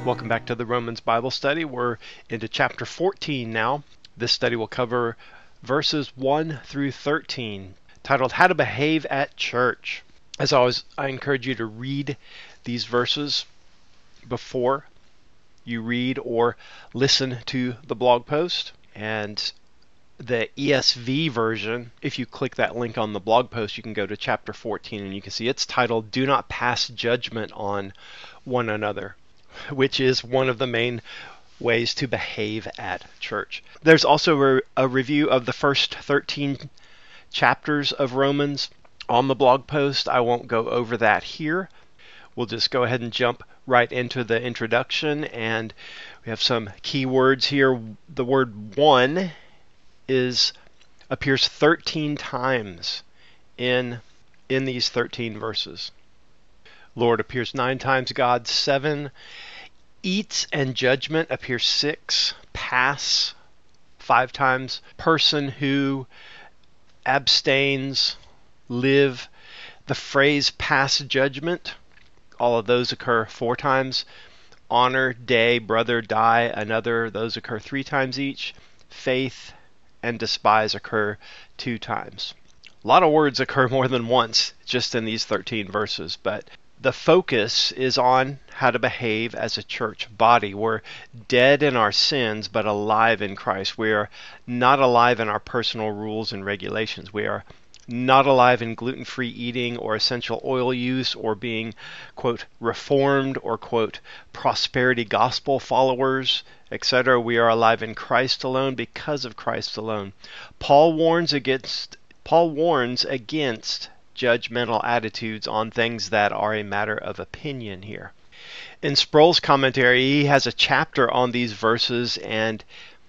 Welcome back to the Romans Bible Study. We're into chapter 14 now. This study will cover verses 1 through 13, titled How to Behave at Church. As always, I encourage you to read these verses before you read or listen to the blog post. And the ESV version, if you click that link on the blog post, you can go to chapter 14 and you can see it's titled Do Not Pass Judgment on One Another, which is one of the main ways to behave at church. There's also a review of the first 13 chapters of Romans on the blog post. I won't go over that here. We'll just go ahead and jump right into the introduction, and we have some key words here. The word one appears 13 times in these 13 verses. Lord appears 9 times, God 7. Eats and judgment appear 6. Pass 5 times. Person who abstains, live. The phrase pass judgment, all of those occur 4 times. Honor, day, brother, die, another, those occur 3 times each. Faith and despise occur 2 times. A lot of words occur more than once just in these 13 verses, but the focus is on how to behave as a church body. We're dead in our sins, but alive in Christ. We are not alive in our personal rules and regulations. We are not alive in gluten-free eating or essential oil use or being, quote, reformed or, quote, prosperity gospel followers, etc. We are alive in Christ alone because of Christ alone. Paul warns against judgmental attitudes on things that are a matter of opinion here. In Sproul's commentary, he has a chapter on these verses, and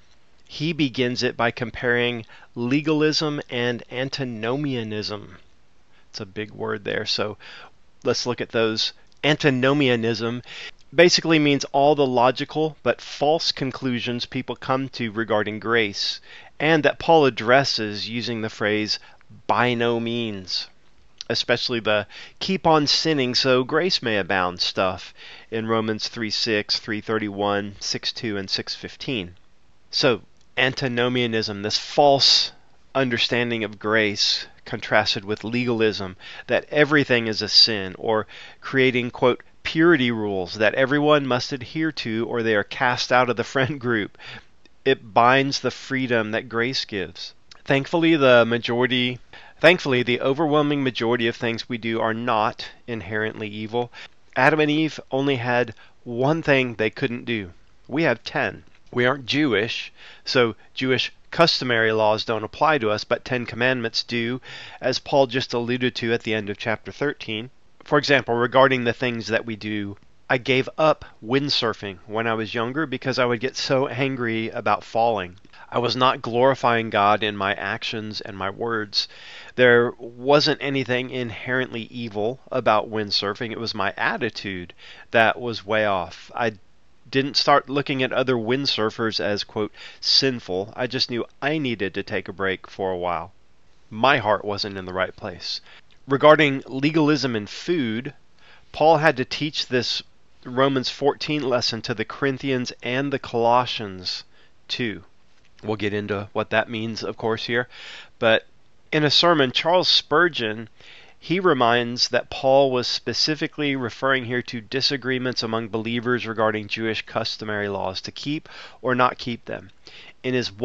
he begins it by comparing legalism and antinomianism. It's a big word there, so let's look at those. Antinomianism basically means all the logical but false conclusions people come to regarding grace, and that Paul addresses using the phrase by no means, especially the keep on sinning so grace may abound stuff in Romans 3:6, 3:31, 6:2, and 6:15. So antinomianism, this false understanding of grace, contrasted with legalism, that everything is a sin, or creating, quote, purity rules that everyone must adhere to or they are cast out of the friend group. It binds the freedom that grace gives. Thankfully, the overwhelming majority of things we do are not inherently evil. Adam and Eve only had one thing they couldn't do. We have 10. We aren't Jewish, so Jewish customary laws don't apply to us, but 10 commandments do, as Paul just alluded to at the end of chapter 13. For example, regarding the things that we do, I gave up windsurfing when I was younger because I would get so angry about falling. I was not glorifying God in my actions and my words. There wasn't anything inherently evil about windsurfing. It was my attitude that was way off. I didn't start looking at other windsurfers as, quote, sinful. I just knew I needed to take a break for a while. My heart wasn't in the right place. Regarding legalism in food, Paul had to teach this Romans 14 lesson to the Corinthians and the Colossians too. We'll get into what that means, of course, here. But in a sermon, Charles Spurgeon, he reminds that Paul was specifically referring here to disagreements among believers regarding Jewish customary laws, to keep or not keep them. In his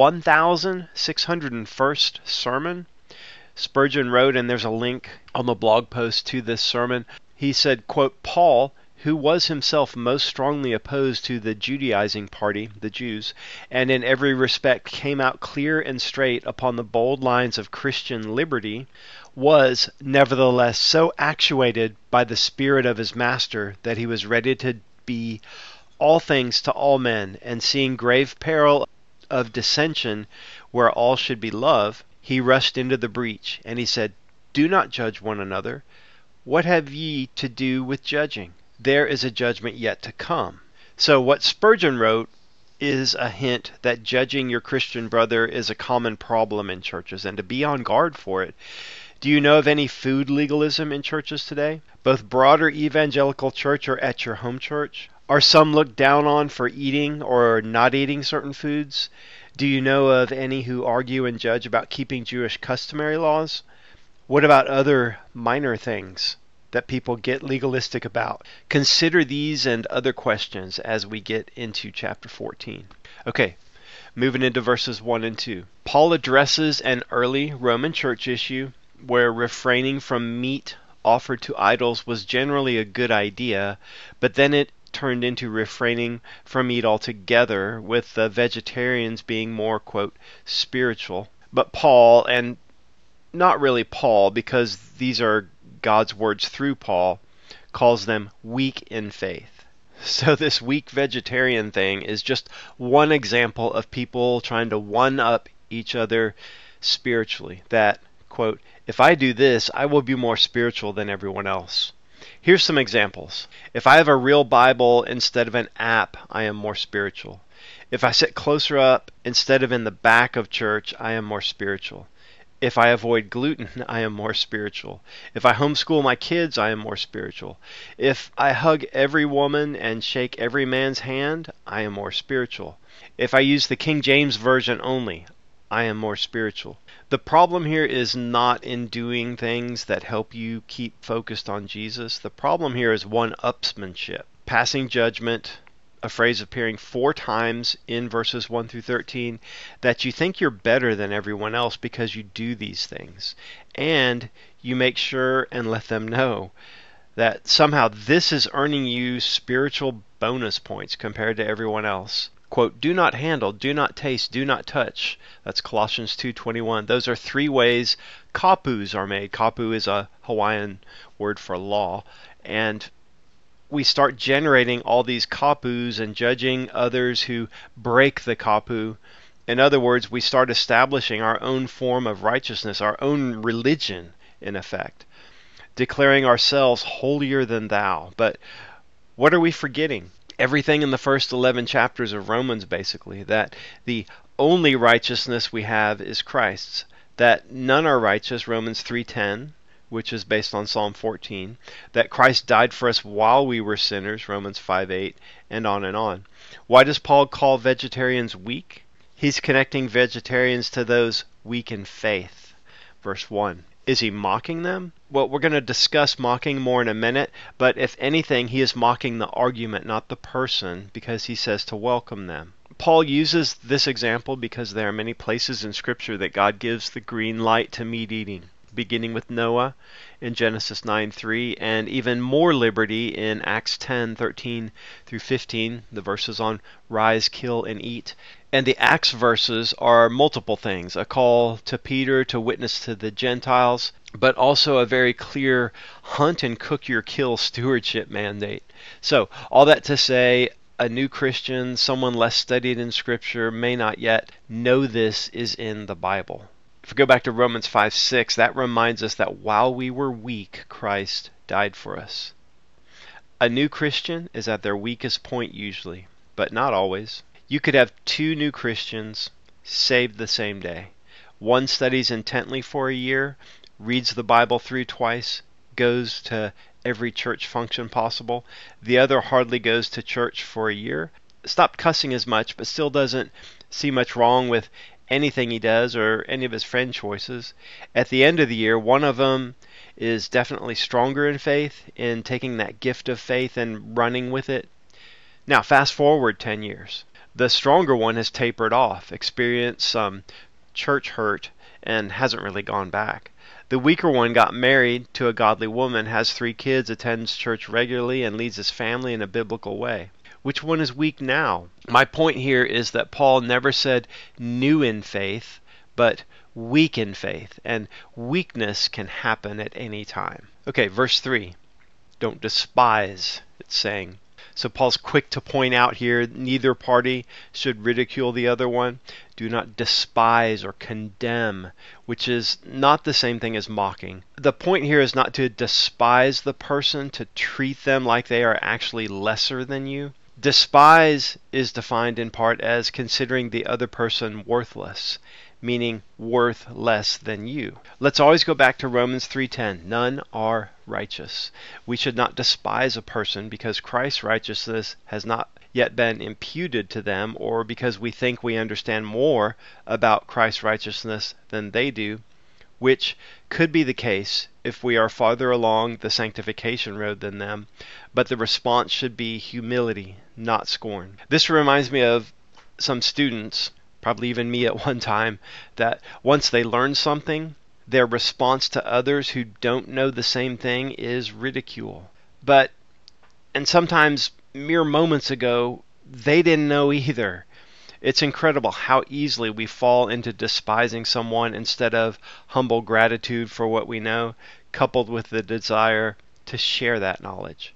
1601st sermon, Spurgeon wrote, and there's a link on the blog post to this sermon, he said, quote, Paul, who was himself most strongly opposed to the Judaizing party, the Jews, and in every respect came out clear and straight upon the bold lines of Christian liberty, was nevertheless so actuated by the Spirit of his Master that he was ready to be all things to all men, and seeing grave peril of dissension where all should be love, he rushed into the breach, and he said, Do not judge one another. What have ye to do with judging? There is a judgment yet to come. So what Spurgeon wrote is a hint that judging your Christian brother is a common problem in churches, and to be on guard for it. Do you know of any food legalism in churches today? Both broader evangelical church or at your home church? Are some looked down on for eating or not eating certain foods? Do you know of any who argue and judge about keeping Jewish customary laws? What about other minor things that people get legalistic about? Consider these and other questions as we get into chapter 14. Okay, moving into verses 1 and 2. Paul addresses an early Roman church issue where refraining from meat offered to idols was generally a good idea, but then it turned into refraining from meat altogether, with the vegetarians being more, quote, spiritual. But Paul, and not really Paul, because these are God's words through Paul, calls them weak in faith. So this weak vegetarian thing is just one example of people trying to one-up each other spiritually. That, quote, if I do this, I will be more spiritual than everyone else. Here's some examples. If I have a real Bible instead of an app, I am more spiritual. If I sit closer up instead of in the back of church, I am more spiritual. If I avoid gluten, I am more spiritual. If I homeschool my kids, I am more spiritual. If I hug every woman and shake every man's hand, I am more spiritual. If I use the King James Version only, I am more spiritual. The problem here is not in doing things that help you keep focused on Jesus. The problem here is one-upsmanship. Passing judgment, a phrase appearing 4 times in verses 1 through 13, that you think you're better than everyone else because you do these things. And you make sure and let them know that somehow this is earning you spiritual bonus points compared to everyone else. Quote, do not handle, do not taste, do not touch. That's Colossians 2:21. Those are 3 ways kapus are made. Kapu is a Hawaiian word for law. And we start generating all these kapus and judging others who break the kapu. In other words, we start establishing our own form of righteousness, our own religion, in effect, declaring ourselves holier than thou. But what are we forgetting? Everything in the first 11 chapters of Romans, basically, that the only righteousness we have is Christ's, that none are righteous, Romans 3:10, which is based on Psalm 14, that Christ died for us while we were sinners, Romans 5:8, and on and on. Why does Paul call vegetarians weak? He's connecting vegetarians to those weak in faith. Verse 1. Is he mocking them? Well, we're going to discuss mocking more in a minute, but if anything, he is mocking the argument, not the person, because he says to welcome them. Paul uses this example because there are many places in Scripture that God gives the green light to meat eating, beginning with Noah in Genesis 9:3, and even more liberty in Acts 10:13 through 15, the verses on rise, kill, and eat. And the Acts verses are multiple things, a call to Peter to witness to the Gentiles, but also a very clear hunt and cook your kill stewardship mandate. So, all that to say, a new Christian, someone less studied in Scripture, may not yet know this is in the Bible. If we go back to Romans 5:6, that reminds us that while we were weak, Christ died for us. A new Christian is at their weakest point usually, but not always. You could have 2 new Christians saved the same day. One studies intently for a year, reads the Bible through twice, goes to every church function possible. The other hardly goes to church for a year, stopped cussing as much, but still doesn't see much wrong with anything he does or any of his friend choices. At the end of the year, one of them is definitely stronger in faith, in taking that gift of faith and running with it. Now, fast forward 10 years. The stronger one has tapered off, experienced some church hurt, and hasn't really gone back. The weaker one got married to a godly woman, has 3 kids, attends church regularly, and leads his family in a biblical way. Which one is weak now? My point here is that Paul never said new in faith, but weak in faith, and weakness can happen at any time. Okay, verse 3. Don't despise, it's saying. So Paul's quick to point out here, neither party should ridicule the other one. Do not despise or condemn, which is not the same thing as mocking. The point here is not to despise the person, to treat them like they are actually lesser than you. Despise is defined in part as considering the other person worthless, meaning worth less than you. Let's always go back to Romans 3:10. None are righteous. We should not despise a person because Christ's righteousness has not yet been imputed to them, or because we think we understand more about Christ's righteousness than they do, which could be the case if we are farther along the sanctification road than them, but the response should be humility, not scorn. This reminds me of some students, probably even me at one time, that once they learn something, their response to others who don't know the same thing is ridicule. And sometimes mere moments ago, they didn't know either. It's incredible how easily we fall into despising someone instead of humble gratitude for what we know, coupled with the desire to share that knowledge.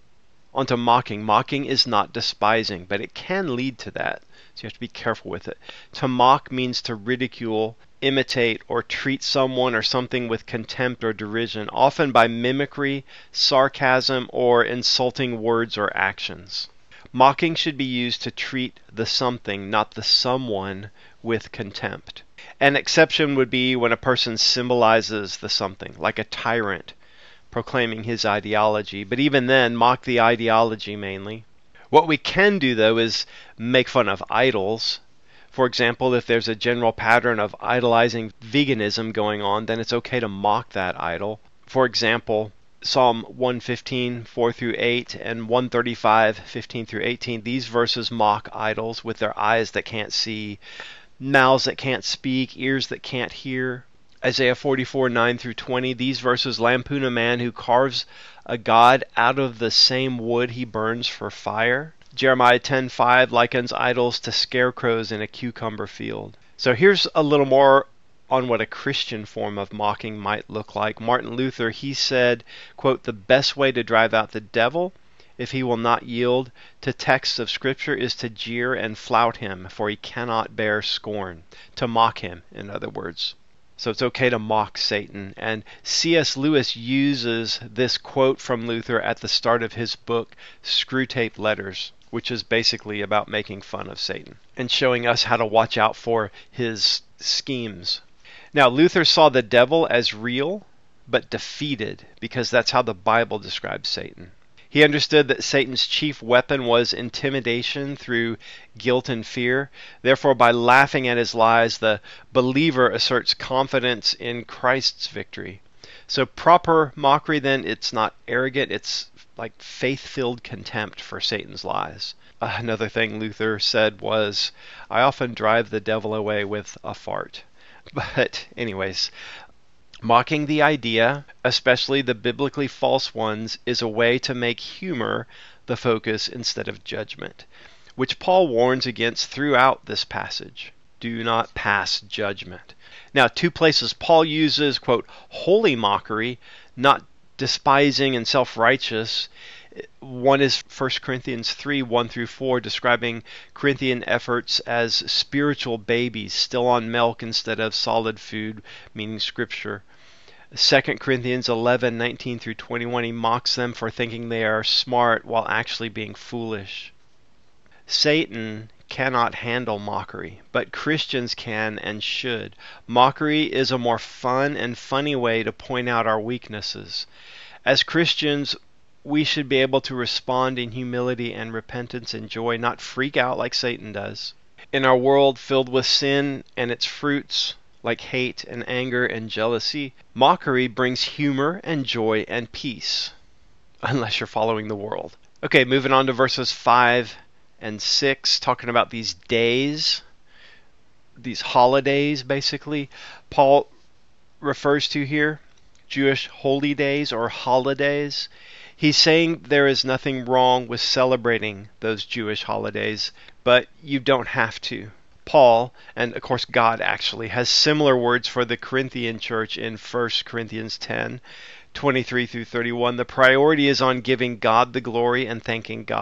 On to mocking. Mocking is not despising, but it can lead to that. So you have to be careful with it. To mock means to ridicule, imitate, or treat someone or something with contempt or derision, often by mimicry, sarcasm, or insulting words or actions. Mocking should be used to treat the something, not the someone, with contempt. An exception would be when a person symbolizes the something, like a tyrant proclaiming his ideology, but even then, mock the ideology mainly. What we can do, though, is make fun of idols. For example, if there's a general pattern of idolizing veganism going on, then it's okay to mock that idol. For example, Psalm 115, 4 through 8, and 135, 15 through 18, these verses mock idols with their eyes that can't see, mouths that can't speak, ears that can't hear. Isaiah 44, 9 through 20, these verses lampoon a man who carves a god out of the same wood he burns for fire. Jeremiah 10:5 likens idols to scarecrows in a cucumber field. So here's a little more on what a Christian form of mocking might look like. Martin Luther, he said, quote, "The best way to drive out the devil, if he will not yield to texts of Scripture, is to jeer and flout him, for he cannot bear scorn." To mock him, in other words. So it's okay to mock Satan. And C.S. Lewis uses this quote from Luther at the start of his book, Screwtape Letters, which is basically about making fun of Satan and showing us how to watch out for his schemes. Now, Luther saw the devil as real, but defeated, because that's how the Bible describes Satan. He understood that Satan's chief weapon was intimidation through guilt and fear. Therefore, by laughing at his lies, the believer asserts confidence in Christ's victory. So proper mockery, then, it's not arrogant, it's like faith-filled contempt for Satan's lies. Another thing Luther said was, "I often drive the devil away with a fart." But anyways, mocking the idea, especially the biblically false ones, is a way to make humor the focus instead of judgment, which Paul warns against throughout this passage. Do not pass judgment. Now, two places Paul uses, quote, holy mockery, not despising and self-righteous. One is 1 Corinthians 3, 1 through 4, describing Corinthian efforts as spiritual babies, still on milk instead of solid food, meaning Scripture. 2 Corinthians 11, 19 through 21, he mocks them for thinking they are smart while actually being foolish. Satan cannot handle mockery, but Christians can and should. Mockery is a more fun and funny way to point out our weaknesses. As Christians, we should be able to respond in humility and repentance and joy, not freak out like Satan does. In our world filled with sin and its fruits, like hate and anger and jealousy, mockery brings humor and joy and peace, unless you're following the world. Okay, moving on to verses 5 and 6, talking about these days, these holidays, basically. Paul refers to here Jewish holy days or holidays. He's saying there is nothing wrong with celebrating those Jewish holidays, but you don't have to. Paul, and of course God actually, has similar words for the Corinthian church in 1 Corinthians 10, 23 through 31. The priority is on giving God the glory and thanking God.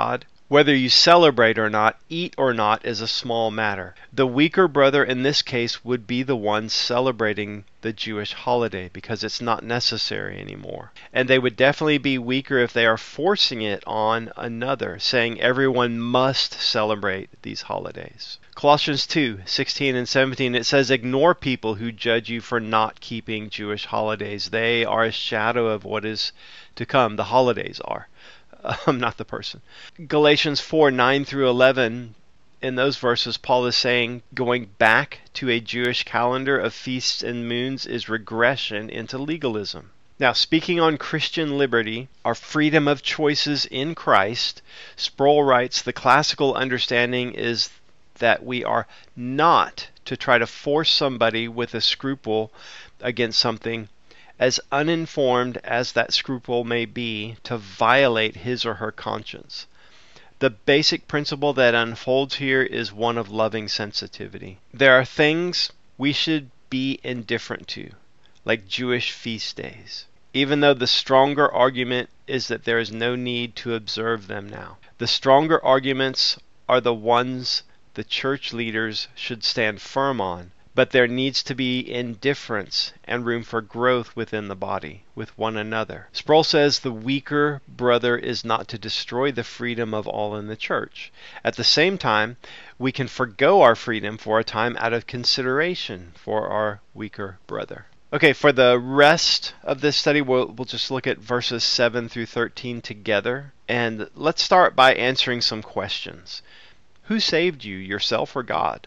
Whether you celebrate or not, eat or not, is a small matter. The weaker brother in this case would be the one celebrating the Jewish holiday because it's not necessary anymore. And they would definitely be weaker if they are forcing it on another, saying everyone must celebrate these holidays. Colossians 2:16 and 17, it says, "Ignore people who judge you for not keeping Jewish holidays. They are a shadow of what is to come." The holidays are. Not the person. Galatians 4:9 through 11, in those verses, Paul is saying going back to a Jewish calendar of feasts and moons is regression into legalism. Now, speaking on Christian liberty, our freedom of choices in Christ, Sproul writes, the classical understanding is that we are not to try to force somebody with a scruple against something, as uninformed as that scruple may be, to violate his or her conscience. The basic principle that unfolds here is one of loving sensitivity. There are things we should be indifferent to, like Jewish feast days, even though the stronger argument is that there is no need to observe them now. The stronger arguments are the ones the church leaders should stand firm on, but there needs to be indifference and room for growth within the body, with one another. Sproul says the weaker brother is not to destroy the freedom of all in the church. At the same time, we can forgo our freedom for a time out of consideration for our weaker brother. Okay, for the rest of this study, we'll just look at verses 7 through 13 together. And let's start by answering some questions. Who saved you, yourself or God?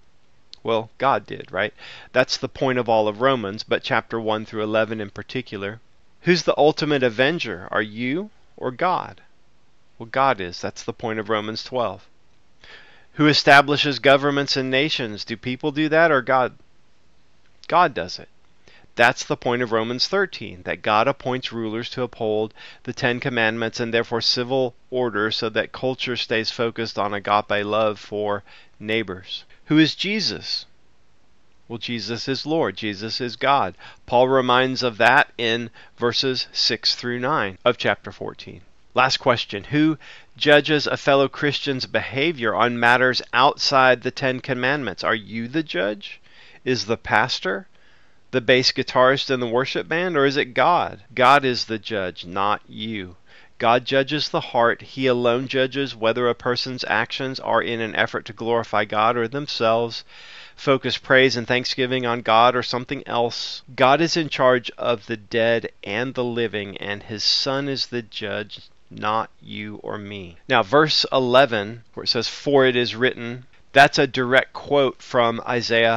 Well, God did, right? That's the point of all of Romans, but chapter 1 through 11 in particular. Who's the ultimate avenger? Are you or God? Well, God is. That's the point of Romans 12. Who establishes governments and nations? Do people do that or God? God does it. That's the point of Romans 13, that God appoints rulers to uphold the Ten Commandments and therefore civil order so that culture stays focused on agape love for neighbors. Who is Jesus? Well, Jesus is Lord. Jesus is God. Paul reminds of that in verses 6 through 9 of chapter 14. Last question. Who judges a fellow Christian's behavior on matters outside the Ten Commandments? Are you the judge? Is the pastor the bass guitarist in the worship band, or is it God? God is the judge, not you. God judges the heart. He alone judges whether a person's actions are in an effort to glorify God or themselves, focus praise and thanksgiving on God or something else. God is in charge of the dead and the living, and his Son is the judge, not you or me. Now, verse 11, where it says, "For it is written," that's a direct quote from Isaiah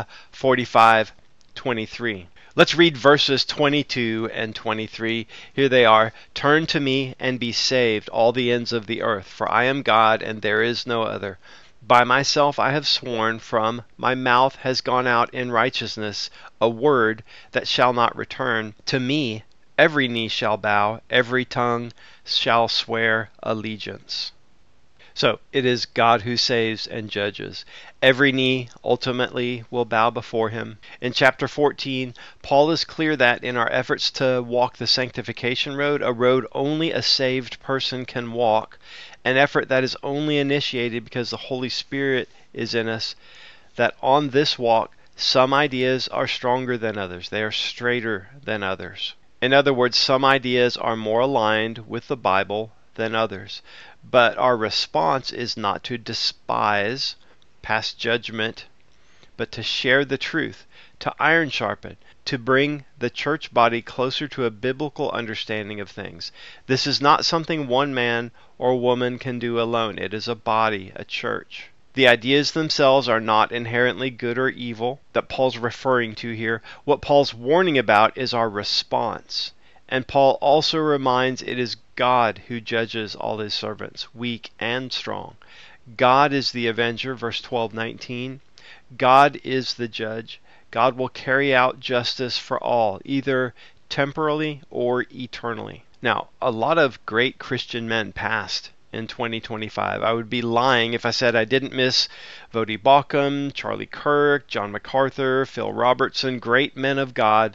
45:23. Let's read verses 22 and 23. Here they are. "Turn to me and be saved, all the ends of the earth, for I am God and there is no other. By myself I have sworn, from my mouth has gone out in righteousness a word that shall not return. To me every knee shall bow, every tongue shall swear allegiance." So it is God who saves and judges. Every knee ultimately will bow before him. In chapter 14, Paul is clear that in our efforts to walk the sanctification road, a road only a saved person can walk, an effort that is only initiated because the Holy Spirit is in us, that on this walk, some ideas are stronger than others. They are straighter than others. In other words, some ideas are more aligned with the Bible than others. But our response is not to despise, pass judgment, but to share the truth, to iron sharpen, to bring the church body closer to a biblical understanding of things. This is not something one man or woman can do alone. It is a body, a church. The ideas themselves are not inherently good or evil that Paul's referring to here. What Paul's warning about is our response. And Paul also reminds it is God who judges all his servants, weak and strong. God is the avenger, verse 12:19. God is the judge. God will carry out justice for all, either temporally or eternally. Now, a lot of great Christian men passed in 2025. I would be lying if I said I didn't miss Voddie Baucham, Charlie Kirk, John MacArthur, Phil Robertson, great men of God.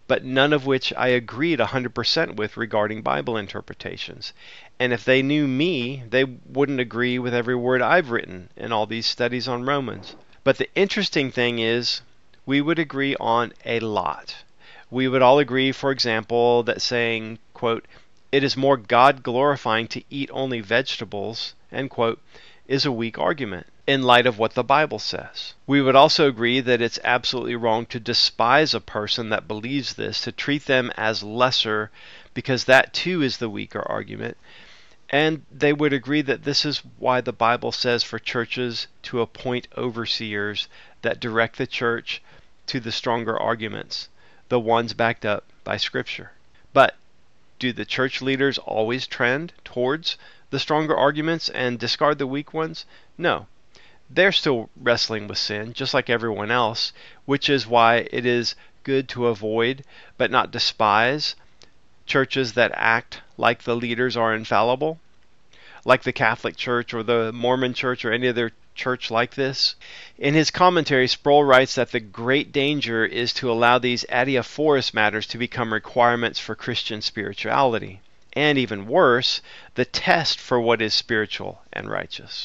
but none of which I agreed 100% with regarding Bible interpretations. And if they knew me, they wouldn't agree with every word I've written in all these studies on Romans. But the interesting thing is, we would agree on a lot. We would all agree, for example, that saying, quote, "It is more God-glorifying to eat only vegetables," end quote, is a weak argument in light of what the Bible says. We would also agree that it's absolutely wrong to despise a person that believes this, to treat them as lesser, because that too is the weaker argument. And they would agree that this is why the Bible says for churches to appoint overseers that direct the church to the stronger arguments, the ones backed up by Scripture. But do the church leaders always trend towards the stronger arguments and discard the weak ones? No. They're still wrestling with sin, just like everyone else, which is why it is good to avoid, but not despise, churches that act like the leaders are infallible, like the Catholic Church or the Mormon Church or any other church like this. In his commentary, Sproul writes that the great danger is to allow these adiaphorous matters to become requirements for Christian spirituality, and even worse, the test for what is spiritual and righteous.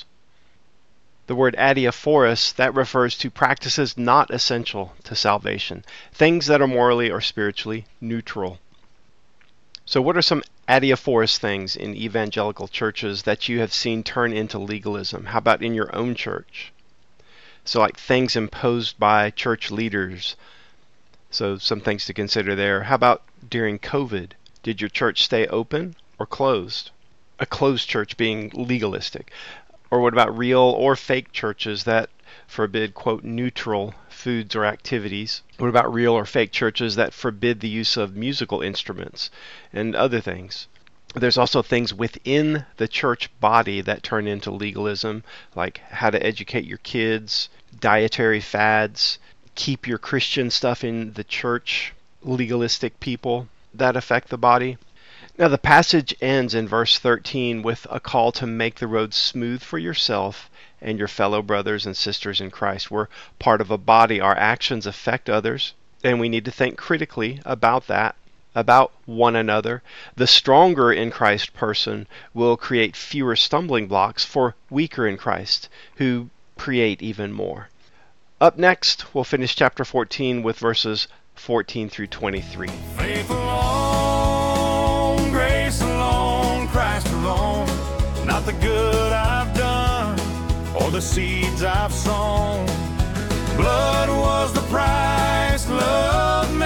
The word adiaphorous, that refers to practices not essential to salvation, things that are morally or spiritually neutral. So what are some adiaphorous things in evangelical churches that you have seen turn into legalism? How about in your own church? So like things imposed by church leaders. So some things to consider there. How about during COVID? Did your church stay open or closed? A closed church being legalistic. Or what about real or fake churches that forbid, quote, neutral foods or activities? What about real or fake churches that forbid the use of musical instruments and other things? There's also things within the church body that turn into legalism, like how to educate your kids, dietary fads, keep your Christian stuff in the church, legalistic people that affect the body. Now the passage ends in verse 13 with a call to make the road smooth for yourself and your fellow brothers and sisters in Christ. We're part of a body. Our actions affect others, and we need to think critically about that, about one another. The stronger in Christ person will create fewer stumbling blocks for weaker in Christ, who create even more. Up next, we'll finish chapter 14 with verses 14 through 23. Faith alone, grace alone, Christ alone, not the good I've done or the seeds I've sown. Blood was the price, love